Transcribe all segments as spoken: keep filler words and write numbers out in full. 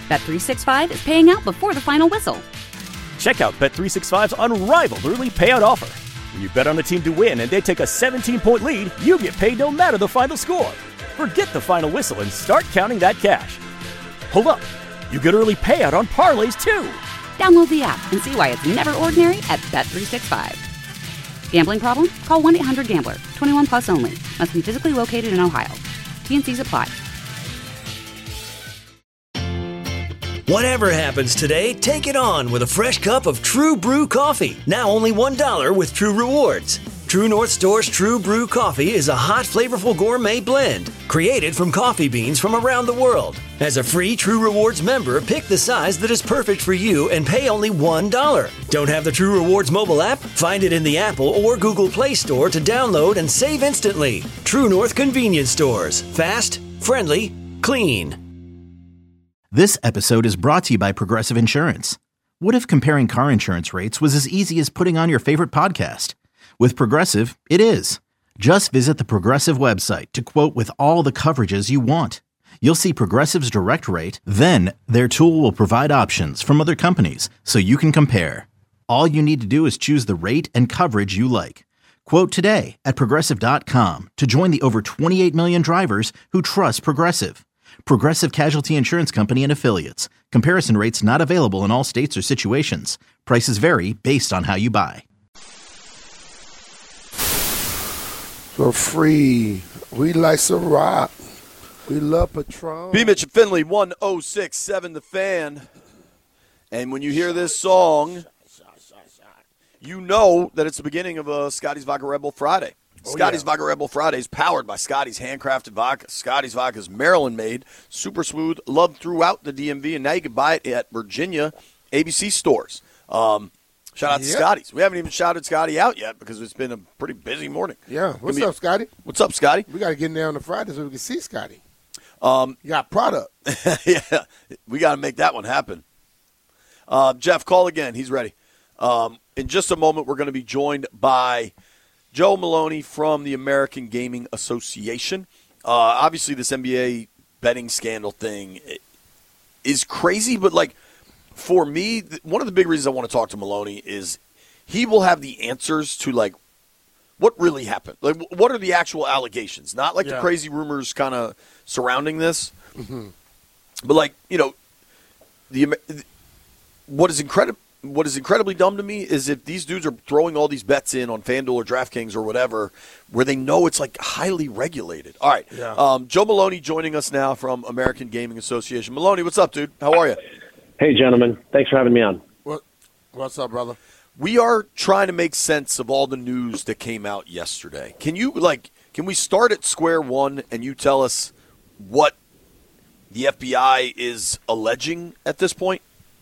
Bet three sixty-five is paying out before the final whistle. Check out Bet three sixty-five's unrivaled early payout offer. When you bet on a team to win and they take a seventeen-point lead, you get paid no matter the final score. Forget the final whistle and start counting that cash. Hold up. You get early payout on parlays, too. Download the app and see why it's never ordinary at Bet three sixty-five. Gambling problem? Call one eight hundred gambler. twenty-one plus only. Must be physically located in Ohio. T N Cs apply. Whatever happens today, take it on with a fresh cup of True Brew coffee. Now only one dollar with True Rewards. True North Store's True Brew coffee is a hot, flavorful gourmet blend created from coffee beans from around the world. As a free True Rewards member, pick the size that is perfect for you and pay only one dollar. Don't have the True Rewards mobile app? Find it in the Apple or Google Play Store to download and save instantly. True North Convenience Stores. Fast, friendly, clean. This episode is brought to you by Progressive Insurance. What if comparing car insurance rates was as easy as putting on your favorite podcast? With Progressive, it is. Just visit the Progressive website to quote with all the coverages you want. You'll see Progressive's direct rate, then their tool will provide options from other companies so you can compare. All you need to do is choose the rate and coverage you like. Quote today at Progressive dot com to join the over twenty-eight million drivers who trust Progressive. Progressive Casualty Insurance Company and Affiliates. Comparison rates not available in all states or situations. Prices vary based on how you buy. So free. We like some rock. We love Patron. B. Mitch and Finley, one oh six point seven The Fan. And when you hear this song, you know that it's the beginning of a Scotty's Vodka Red Bull Friday. Oh, Scotty's yeah. Vodka Red Bull Friday is powered by Scotty's handcrafted vodka. Scotty's vodka is Maryland-made, super smooth, loved throughout the D M V, and now you can buy it at Virginia A B C stores. Um, shout out yep. to Scotty's. We haven't even shouted Scotty out yet because it's been a pretty busy morning. Yeah. What's me, up, Scotty? What's up, Scotty? We got to get in there on the Friday so we can see Scotty. Um, you got product. Yeah, we got to make that one happen. Uh, Jeff, call again. He's ready. Um, in just a moment, we're going to be joined by Joe Maloney from the American Gaming Association. Uh, obviously, this N B A betting scandal thing is crazy, but, like, for me, one of the big reasons I want to talk to Maloney is he will have the answers to, like, what really happened. Like, what are the actual allegations? Not, like, yeah. the crazy rumors kind of surrounding this. Mm-hmm. But, like, you know, the what is incredible. What is incredibly dumb to me is if these dudes are throwing all these bets in on FanDuel or DraftKings or whatever, where they know it's like highly regulated. All right. Yeah. Um, Joe Maloney joining us now from American Gaming Association. Maloney, what's up, dude? How are you? Hey, gentlemen. Thanks for having me on. What, what's up, brother? We are trying to make sense of all the news that came out yesterday. Can you, like, can we start at square one and you tell us what the F B I is alleging at this point?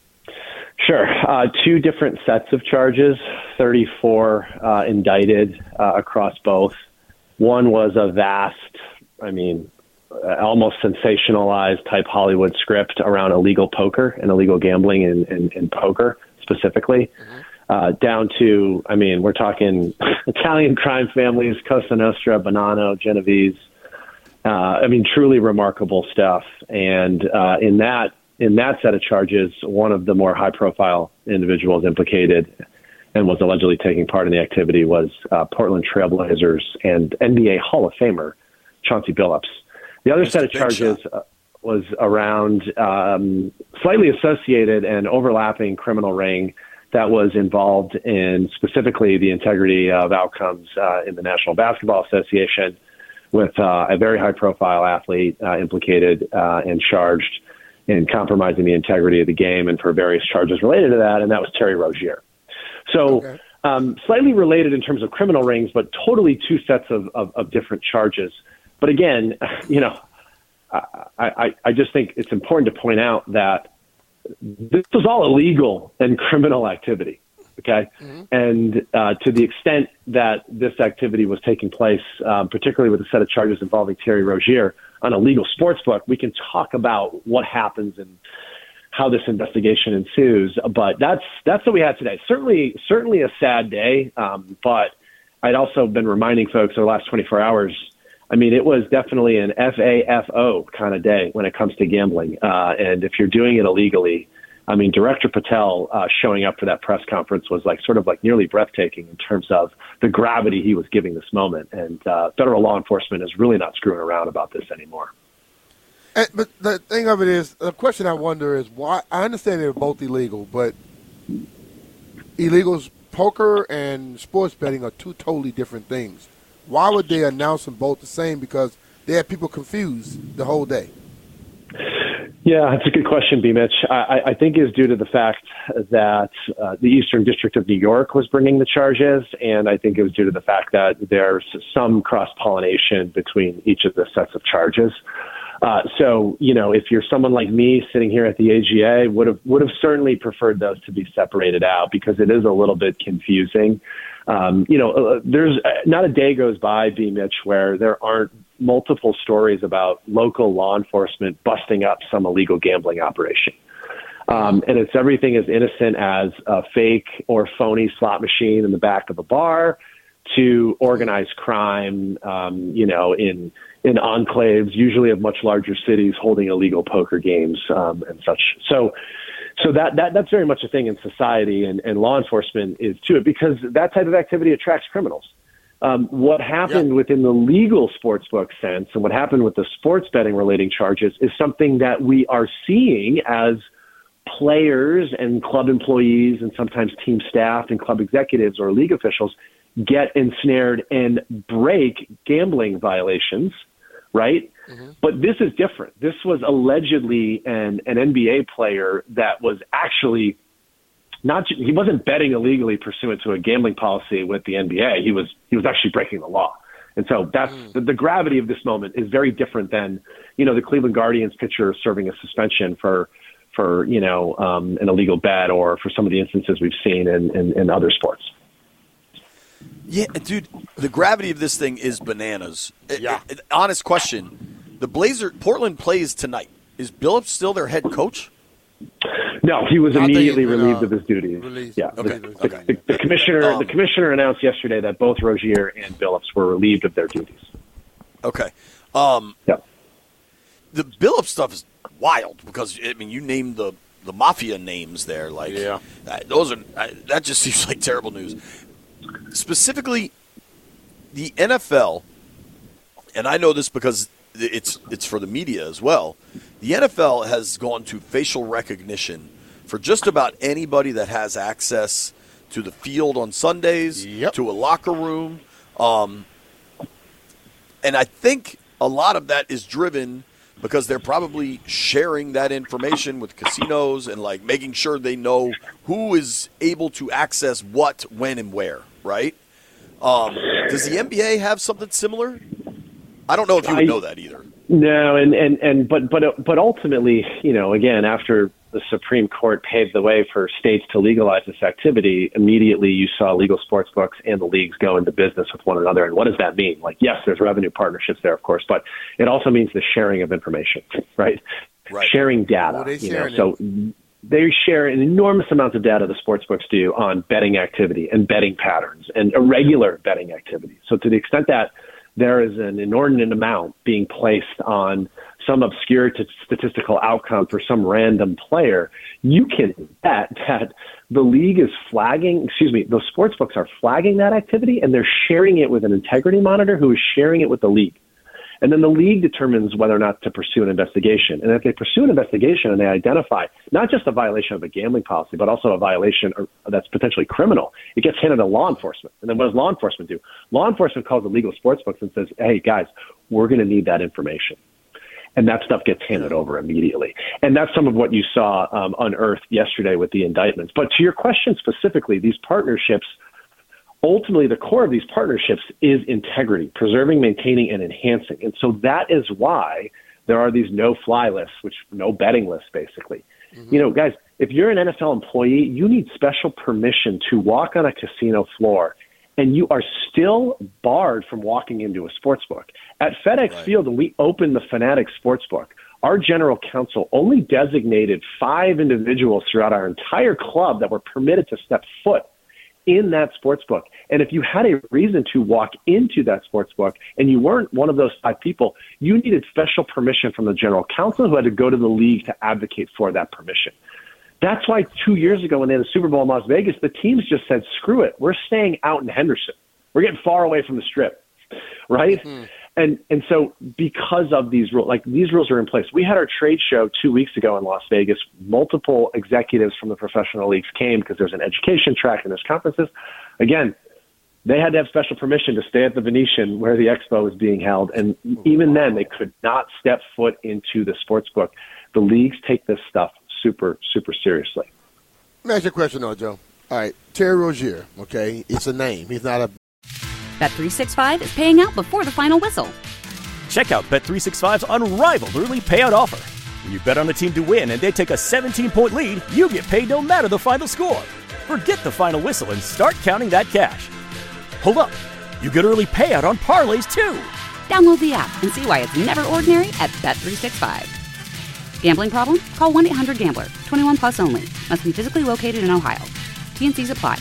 Sure. Uh, two different sets of charges, thirty-four uh, indicted uh, across both. One was a vast, I mean, uh, almost sensationalized type Hollywood script around illegal poker and illegal gambling and, and, and poker specifically, mm-hmm. uh, down to, I mean, we're talking Italian crime families, Cosa Nostra, Bonanno, Genovese. Uh, I mean, truly remarkable stuff. And uh, in that, In that set of charges, one of the more high-profile individuals implicated and was allegedly taking part in the activity was uh, Portland Trailblazers and N B A Hall of Famer Chauncey Billups. The other That's set of charges uh, was around um, slightly associated and overlapping criminal ring that was involved in specifically the integrity of outcomes uh, in the National Basketball Association with uh, a very high-profile athlete uh, implicated uh, and charged in compromising the integrity of the game and for various charges related to that, and that was Terry Rozier. So okay. um, slightly related in terms of criminal rings, but totally two sets of, of, of different charges. But again, you know, I, I, I just think it's important to point out that this was all illegal and criminal activity, okay? Mm-hmm. And uh, to the extent that this activity was taking place, um, particularly with a set of charges involving Terry Rozier, on a legal sports book, we can talk about what happens and how this investigation ensues. But that's that's what we had today. Certainly, certainly a sad day. Um, but I'd also been reminding folks over the last twenty-four hours I mean, it was definitely an F A F O kind of day when it comes to gambling. Uh, and if you're doing it illegally, I mean, Director Patel uh, showing up for that press conference was like sort of like nearly breathtaking in terms of the gravity he was giving this moment. And uh, federal law enforcement is really not screwing around about this anymore. And, but the thing of it is, the question I wonder is why. I understand they're both illegal, but illegals, poker and sports betting are two totally different things. Why would they announce them both the same? Because they had people confused the whole day. Yeah, that's a good question, B. Mitch. I, I think it's due to the fact that uh, the Eastern District of New York was bringing the charges, and I think it was due to the fact that there's some cross-pollination between each of the sets of charges. Uh, so, you know, if you're someone like me sitting here at the A G A, would have would have certainly preferred those to be separated out because it is a little bit confusing. Um, you know, uh, there's uh, not a day goes by, B. Mitch, where there aren't multiple stories about local law enforcement busting up some illegal gambling operation. Um, and it's everything as innocent as a fake or phony slot machine in the back of a bar to organized crime, um, you know, in in enclaves, usually of much larger cities, holding illegal poker games um, and such. So so that, that that's very much a thing in society, and, and law enforcement is to it because that type of activity attracts criminals. Um, what happened yeah. within the legal sportsbook sense and what happened with the sports betting relating charges is something that we are seeing as players and club employees and sometimes team staff and club executives or league officials get ensnared and break gambling violations, right? Mm-hmm. But this is different. This was allegedly an, an N B A player that was actually not, he wasn't betting illegally pursuant to a gambling policy with the N B A. He was, he was actually breaking the law. And so that's mm. the, the gravity of this moment is very different than, you know, the Cleveland Guardians pitcher serving a suspension for, for, you know, um, an illegal bet or for some of the instances we've seen in, in, in other sports. Yeah, dude, the gravity of this thing is bananas. Yeah. It, it, honest question. The Blazer, Portland plays tonight. Is Billups still their head coach? No, he was I immediately been, relieved uh, of his duties. Released. Yeah, Okay. the, okay. The, the commissioner, Um, the commissioner announced yesterday that both Rozier and Billups were relieved of their duties. Okay. Um, yeah. The Billups stuff is wild because I mean, you named the the mafia names there. Like, yeah, uh, those are uh, that just seems like terrible news. Specifically, the N F L, and I know this because it's it's for the media as well. The N F L has gone to facial recognition for just about anybody that has access to the field on Sundays, yep. to a locker room. Um, and I think a lot of that is driven because they're probably sharing that information with casinos and like making sure they know who is able to access what, when, and where, right? Um, does the N B A have something similar? I don't know if you would I, know that either. No, and, and, and but but but ultimately, you know, again, after the Supreme Court paved the way for states to legalize this activity, immediately you saw legal sports books and the leagues go into business with one another. And what does that mean? Like, yes, there's revenue partnerships there, of course, but it also means the sharing of information, right? Right. Sharing data. Well, they you know, sharing so they share an enormous amount of data the sports books do on betting activity and betting patterns and irregular betting activity. So to the extent that there is an inordinate amount being placed on some obscure t- statistical outcome for some random player, you can bet that the league is flagging, excuse me, the sports books are flagging that activity and they're sharing it with an integrity monitor who is sharing it with the league. And then the league determines whether or not to pursue an investigation. And if they pursue an investigation and they identify not just a violation of a gambling policy, but also a violation that's potentially criminal, it gets handed to law enforcement. And then what does law enforcement do? Law enforcement calls the legal sports books and says, hey, guys, we're going to need that information. And that stuff gets handed over immediately. And that's some of what you saw um, unearthed yesterday with the indictments. But to your question specifically, these partnerships, ultimately, the core of these partnerships is integrity, preserving, maintaining, and enhancing. And so that is why there are these no-fly lists, which no betting lists, basically. Mm-hmm. You know, guys, if you're an N F L employee, you need special permission to walk on a casino floor, and you are still barred from walking into a sports book. At FedEx right. Field, when we opened the Fanatics Sportsbook, our general counsel only designated five individuals throughout our entire club that were permitted to step foot in that sports book. And if you had a reason to walk into that sports book and you weren't one of those five people, you needed special permission from the general counsel who had to go to the league to advocate for that permission. That's why two years ago when they had the Super Bowl in Las Vegas, the teams just said, screw it. We're staying out in Henderson. We're getting far away from the Strip, right? Mm. And and so because of these rules, like these rules are in place. We had our trade show two weeks ago in Las Vegas. Multiple executives from the professional leagues came because there's an education track and there's conferences. Again, they had to have special permission to stay at the Venetian where the expo was being held. And even then, they could not step foot into the sports book. The leagues take this stuff super, super seriously. Let me ask you a question, though, Joe. All right, Terry Rozier, okay, it's a name. He's not a Bet three sixty-five is paying out before the final whistle. Check out Bet three sixty-five's unrivaled early payout offer. When you bet on a team to win and they take a seventeen-point lead, you get paid no matter the final score. Forget the final whistle and start counting that cash. Hold up. You get early payout on parlays, too. Download the app and see why it's never ordinary at Bet three sixty-five. Gambling problem? Call one eight hundred gambler. twenty-one plus only. Must be physically located in Ohio. T N Cs apply.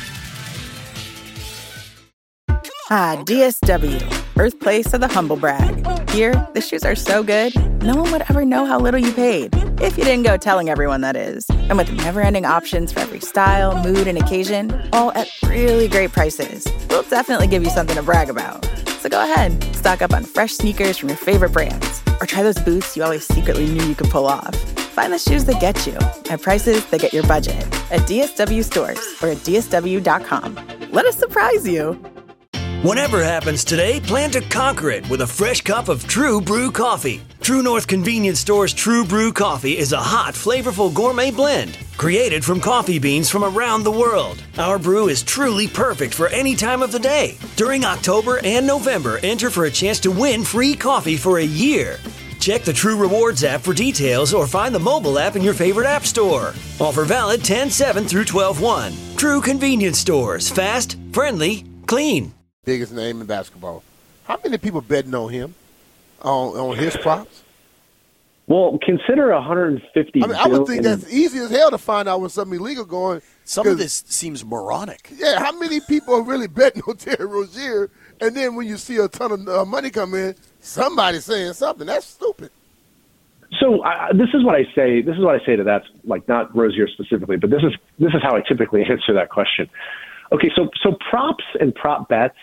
Ah, D S W, birthplace of the humble brag. Here, the shoes are so good, no one would ever know how little you paid. If you didn't go telling everyone, that is. And with never-ending options for every style, mood, and occasion, all at really great prices, we'll definitely give you something to brag about. So go ahead, stock up on fresh sneakers from your favorite brands, or try those boots you always secretly knew you could pull off. Find the shoes that get you at prices that get your budget at D S W stores or at D S W dot com. Let us surprise you. Whatever happens today, plan to conquer it with a fresh cup of True Brew coffee. True North Convenience Store's True Brew coffee is a hot, flavorful gourmet blend created from coffee beans from around the world. Our brew is truly perfect for any time of the day. During October and November, enter for a chance to win free coffee for a year. Check the True Rewards app for details or find the mobile app in your favorite app store. Offer valid ten seven through twelve one. True Convenience Stores. Fast, friendly, clean. Biggest name in basketball. How many people betting on him, on on his props? Well, consider one hundred fifty. I mean, I would think that's easy as hell to find out when something illegal going. Some of this seems moronic. Yeah, how many people are really betting on Terry Rozier? And then when you see a ton of uh, money come in, somebody's saying something. That's stupid. So uh, this is what I say. This is what I say to that, like not Rozier specifically, but this is this is how I typically answer that question. Okay, so so props and prop bets.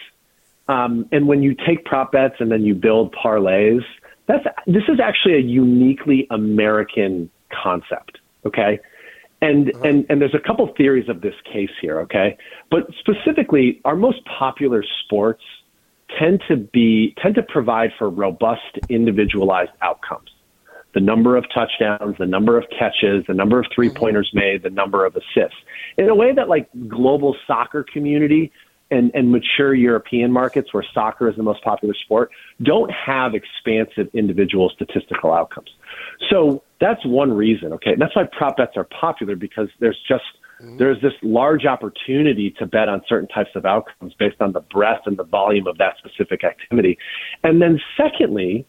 Um, and when you take prop bets and then you build parlays, that's this is actually a uniquely American concept, okay? And uh-huh. and and there's a couple theories of this case here, okay? But specifically, our most popular sports tend to be tend to provide for robust, individualized outcomes. The number of touchdowns, the number of catches, the number of three-pointers made, the number of assists. In a way that like global soccer community and, and mature European markets where soccer is the most popular sport don't have expansive individual statistical outcomes. So that's one reason, okay? And that's why prop bets are popular, because there's just there's this large opportunity to bet on certain types of outcomes based on the breadth and the volume of that specific activity. And then secondly,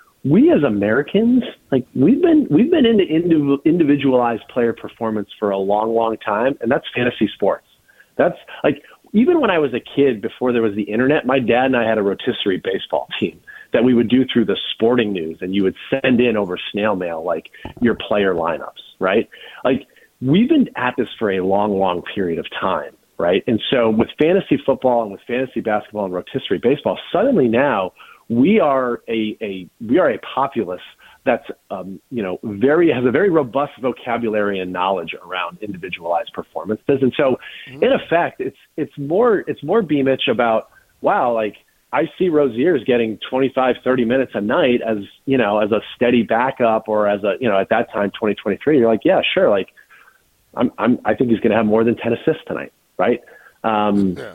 we as Americans, like we've been we've been into individualized player performance for a long, long time, and that's fantasy sports. That's like even when I was a kid, before there was the internet, my dad and I had a rotisserie baseball team that we would do through the Sporting News, and you would send in over snail mail like your player lineups, right? Like we've been at this for a long, long period of time, right? And so with fantasy football and with fantasy basketball and rotisserie baseball, suddenly now we are a, a we are a populace that's um, you know very has a very robust vocabulary and knowledge around individualized performances, and so mm-hmm. in effect, it's it's more it's more Beamich about wow, like I see Rozier's getting twenty-five, thirty minutes a night as you know as a steady backup, or as a you know at that time twenty twenty-three, you're like yeah sure like I'm I'm I think he's going to have more than ten assists tonight, right? Um, yeah.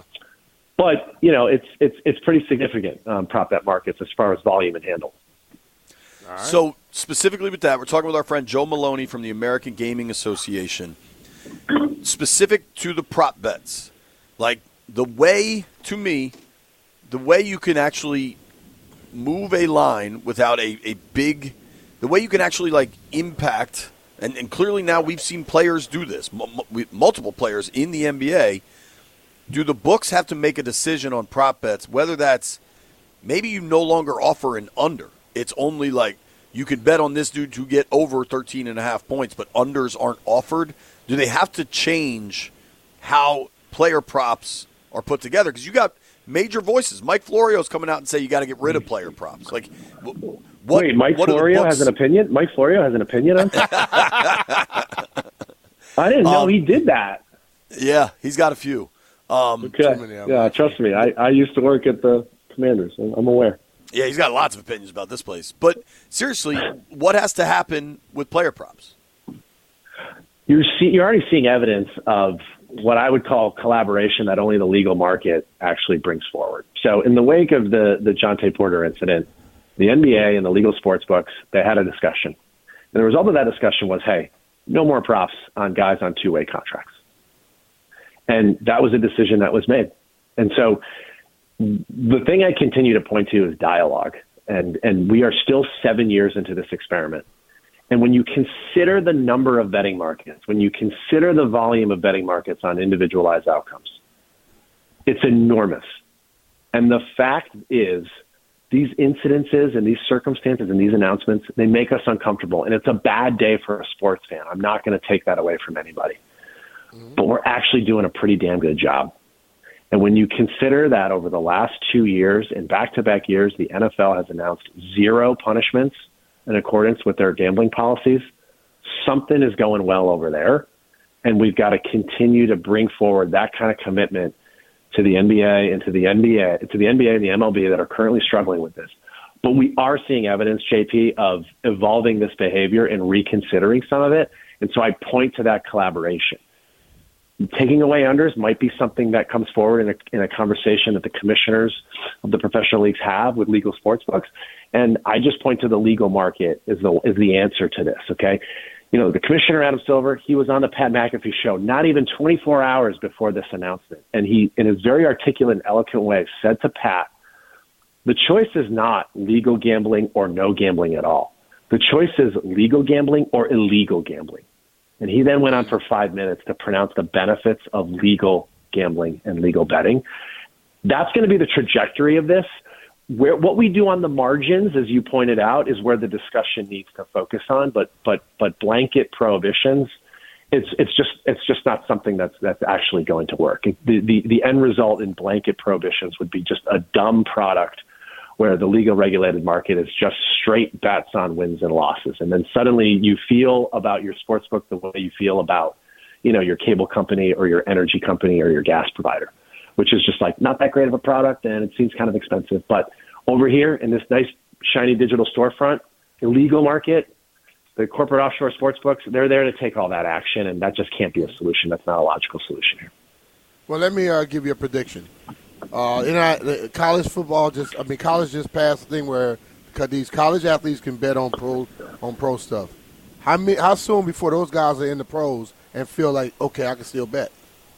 But, you know, it's it's it's pretty significant, um, prop bet markets as far as volume and handle. All right. So specifically with that, we're talking with our friend Joe Maloney from the American Gaming Association. Specific to the prop bets, like the way, to me, the way you can actually move a line without a, a big, the way you can actually, like, impact, and, and clearly now we've seen players do this, m- m- multiple players in the N B A, do the books have to make a decision on prop bets, whether that's maybe you no longer offer an under? It's only like you could bet on this dude to get over thirteen and a half points, but unders aren't offered. Do they have to change how player props are put together? Because you got major voices. Mike Florio's coming out and say you got to get rid of player props. Like, what? Wait, Mike what Florio has an opinion? Mike Florio has an opinion on that? I didn't know um, he did that. Yeah, he's got a few. Um, okay. Yeah, trust me. I, I used to work at the Commanders. I'm aware. Yeah, he's got lots of opinions about this place. But seriously, what has to happen with player props? You're see, you're already seeing evidence of what I would call collaboration that only the legal market actually brings forward. So in the wake of the, the Jontay Porter incident, the N B A and the legal sports books, they had a discussion. And the result of that discussion was, hey, no more props on guys on two-way contracts. And that was a decision that was made. And so the thing I continue to point to is dialogue. And, and we are still seven years into this experiment. And when you consider the number of betting markets, when you consider the volume of betting markets on individualized outcomes, it's enormous. And the fact is, these incidences and these circumstances and these announcements, they make us uncomfortable. And it's a bad day for a sports fan. I'm not going to take that away from anybody. Mm-hmm. But we're actually doing a pretty damn good job. And when you consider that over the last two years, in back-to-back years, the N F L has announced zero punishments in accordance with their gambling policies, something is going well over there. And we've got to continue to bring forward that kind of commitment to the N B A and to the N B A, to the N B A and the M L B that are currently struggling with this. But we are seeing evidence, J P, of evolving this behavior and reconsidering some of it. And so I point to that collaboration. Taking away unders might be something that comes forward in a, in a conversation that the commissioners of the professional leagues have with legal sports books. And I just point to the legal market as the, is the answer to this, okay? You know, the commissioner, Adam Silver, he was on the Pat McAfee show not even twenty-four hours before this announcement. And he, in his very articulate and eloquent way, said to Pat, the choice is not legal gambling or no gambling at all. The choice is legal gambling or illegal gambling. And he then went on for five minutes to pronounce the benefits of legal gambling and legal betting. That's going to be the trajectory of this. Where what we do on the margins, as you pointed out, is where the discussion needs to focus on. But but but blanket prohibitions, it's it's just it's just not something that's that's actually going to work. The the the end result in blanket prohibitions would be just a dumb product where the legal regulated market is just straight bets on wins and losses. And then suddenly you feel about your sportsbook the way you feel about, you know, your cable company or your energy company or your gas provider, which is just like not that great of a product and it seems kind of expensive. But over here in this nice, shiny digital storefront, illegal market, the corporate offshore sports books, they're there to take all that action, and that just can't be a solution. That's not a logical solution here. Well, let me uh, give you a prediction. Uh, in our, college football, just I mean, college just passed the thing where these college athletes can bet on pro on pro stuff. How many, how soon before those guys are in the pros and feel like, okay, I can still bet?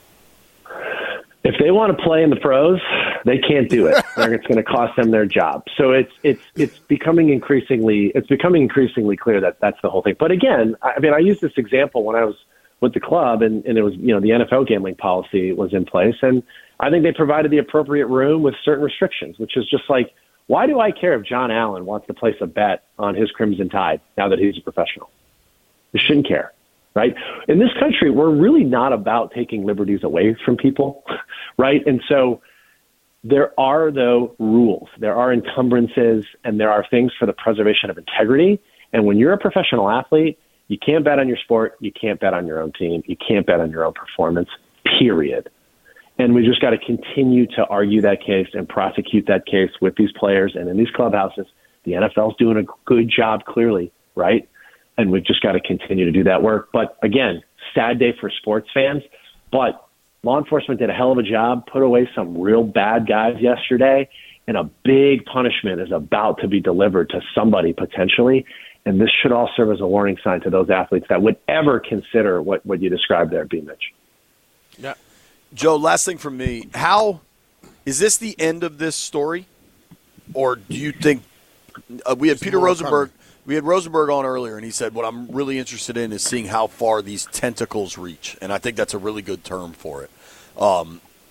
If they want to play in the pros, they can't do it. It's going to cost them their job. So it's it's it's becoming increasingly it's becoming increasingly clear that that's the whole thing. But again, I mean, I used this example when I was with the club, and, and it was, you know, the N F L gambling policy was in place, and I think they provided the appropriate room with certain restrictions, which is just like, why do I care if John Allen wants to place a bet on his Crimson Tide now that he's a professional? You shouldn't care. Right? In this country, we're really not about taking liberties away from people, right? And so there are, though, rules. There are encumbrances, and there are things for the preservation of integrity. And when you're a professional athlete, you can't bet on your sport. You can't bet on your own team. You can't bet on your own performance, period. And we just got to continue to argue that case and prosecute that case with these players and in these clubhouses. The N F L is doing a good job, clearly, right? And we've just got to continue to do that work. But again, sad day for sports fans. But law enforcement did a hell of a job, put away some real bad guys yesterday, and a big punishment is about to be delivered to somebody potentially. And this should all serve as a warning sign to those athletes that would ever consider what, what you described there, B. Mitch. Yeah. Joe, last thing from me. How is this the end of this story? Or do you think uh, we had Peter Rosenberg – We had Rosenberg on earlier, and he said, what I'm really interested in is seeing how far these tentacles reach. And I think that's a really good term for it. Um,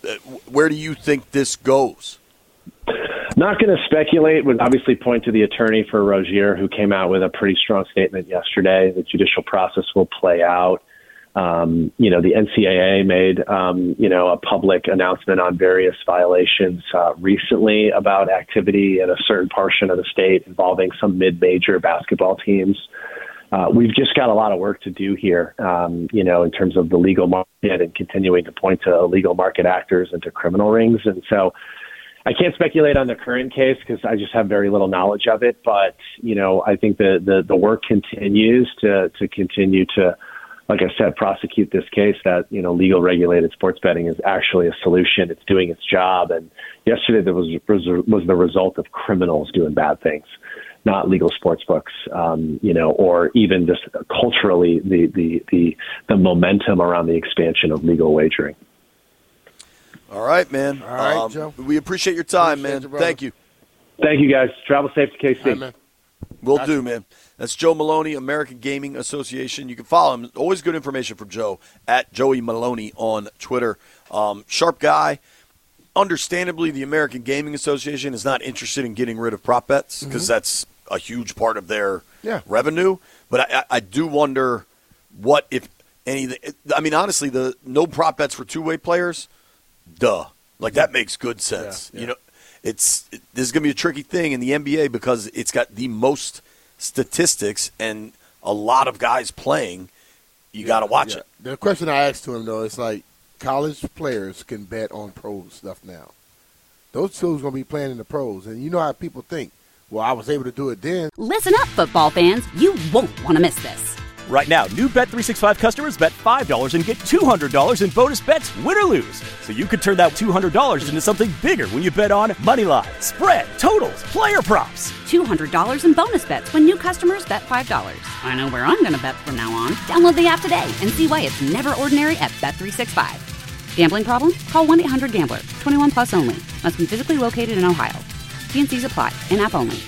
Where do you think this goes? Not going to speculate. Would obviously point to the attorney for Rozier, who came out with a pretty strong statement yesterday. The judicial process will play out. Um, you know, the N C double A made, um, you know, a public announcement on various violations uh, recently about activity in a certain portion of the state involving some mid-major basketball teams. Uh, we've just got a lot of work to do here, um, you know, in terms of the legal market and continuing to point to illegal market actors and to criminal rings. And so I can't speculate on the current case because I just have very little knowledge of it. But, you know, I think the, the, the work continues to, to continue to, like I said, prosecute this case that, you know, legal regulated sports betting is actually a solution. It's doing its job. And yesterday there was, was the result of criminals doing bad things, not legal sports books, um, you know, or even just culturally the, the, the, the momentum around the expansion of legal wagering. All right, man. All right, um, Joe. We appreciate your time, Appreciate man. you, Thank you. Thank you, guys. Travel safe to K C. All right, man. Will Gotcha. do, man. That's Joe Maloney, American Gaming Association. You can follow him. Always good information from Joe at Joey Maloney on Twitter. Um, sharp guy. Understandably, the American Gaming Association is not interested in getting rid of prop bets because mm-hmm. that's a huge part of their yeah. revenue. But I, I do wonder what, if anything. I mean, honestly, the no prop bets for two-way players, duh. Like, that makes good sense. Yeah, yeah. You know, it's it, this is going to be a tricky thing in the N B A because it's got the most statistics and a lot of guys playing. You yeah, got to watch yeah. it. The question I asked to him, though, is like college players can bet on pro stuff now. Those two are going to be playing in the pros. And you know how people think, well, I was able to do it then. Listen up, football fans. You won't want to miss this. Right now, new Bet three sixty-five customers bet five dollars and get two hundred dollars in bonus bets, win or lose. So you could turn that two hundred dollars into something bigger when you bet on money line, spread, totals, player props. two hundred dollars in bonus bets when new customers bet five dollars. I know where I'm going to bet from now on. Download the app today and see why it's never ordinary at Bet three sixty-five. Gambling problem? Call one eight hundred gambler. twenty-one plus only. Must be physically located in Ohio. T and C's apply. In-app only.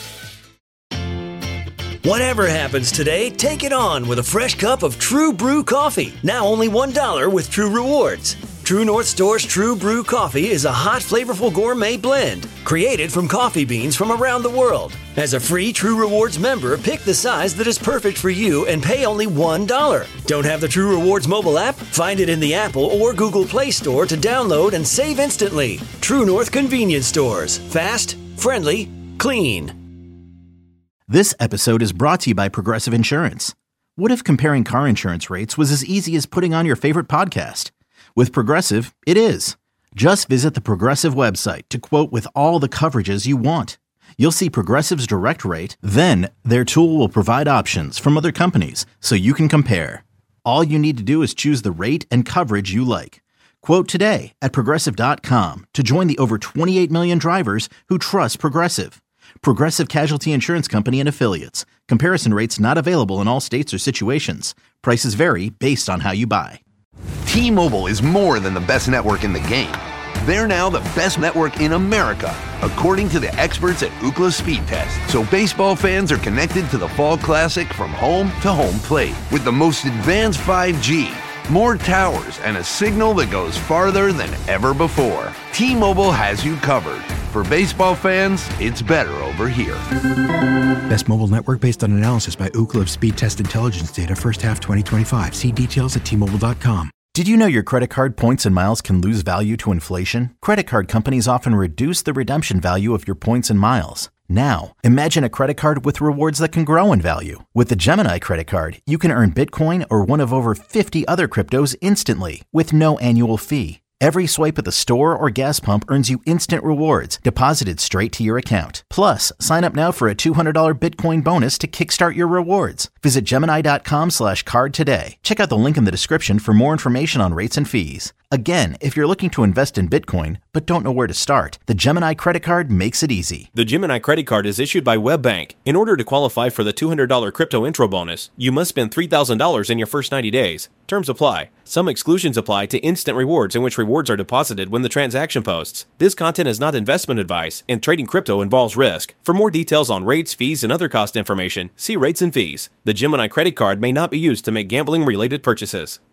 Whatever happens today, take it on with a fresh cup of True Brew coffee. Now only one dollar with True Rewards. True North Store's True Brew coffee is a hot, flavorful gourmet blend created from coffee beans from around the world. As a free True Rewards member, pick the size that is perfect for you and pay only one dollar. Don't have the True Rewards mobile app? Find it in the Apple or Google Play Store to download and save instantly. True North Convenience Stores. Fast, friendly, clean. This episode is brought to you by Progressive Insurance. What if comparing car insurance rates was as easy as putting on your favorite podcast? With Progressive, it is. Just visit the Progressive website to quote with all the coverages you want. You'll see Progressive's direct rate, then their tool will provide options from other companies so you can compare. All you need to do is choose the rate and coverage you like. Quote today at Progressive dot com to join the over twenty-eight million drivers who trust Progressive. Progressive Casualty Insurance Company and Affiliates. Comparison rates not available in all states or situations. Prices vary based on how you buy. T-Mobile is more than the best network in the game. They're now the best network in America, according to the experts at Ookla Speed Test. So baseball fans are connected to the Fall Classic from home to home plate with the most advanced five G, more towers, and a signal that goes farther than ever before. T-Mobile has you covered. For baseball fans, it's better over here. Best mobile network based on analysis by Ookla of Speed Test Intelligence data first half twenty twenty-five. See details at T Mobile dot com. Did you know your credit card points and miles can lose value to inflation? Credit card companies often reduce the redemption value of your points and miles. Now, imagine a credit card with rewards that can grow in value. With the Gemini credit card, you can earn Bitcoin or one of over fifty other cryptos instantly with no annual fee. Every swipe at the store or gas pump earns you instant rewards deposited straight to your account. Plus, sign up now for a two hundred dollars Bitcoin bonus to kickstart your rewards. Visit Gemini dot com slash card today. Check out the link in the description for more information on rates and fees. Again, if you're looking to invest in Bitcoin but don't know where to start, the Gemini credit card makes it easy. The Gemini credit card is issued by WebBank. In order to qualify for the two hundred dollars crypto intro bonus, you must spend three thousand dollars in your first ninety days. Terms apply. Some exclusions apply to instant rewards in which rewards are deposited when the transaction posts. This content is not investment advice, and trading crypto involves risk. For more details on rates, fees, and other cost information, see rates and fees. The Gemini credit card may not be used to make gambling-related purchases.